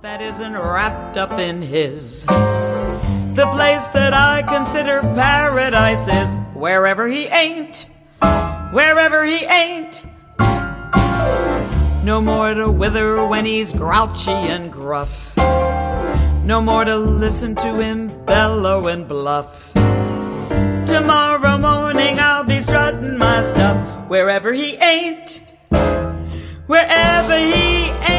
that isn't wrapped up in his. The place that I consider paradise is wherever he ain't, wherever he ain't. No more to wither when he's grouchy and gruff. No more to listen to him bellow and bluff. Tomorrow morning I'll be strutting my stuff wherever he ain't, wherever he ain't.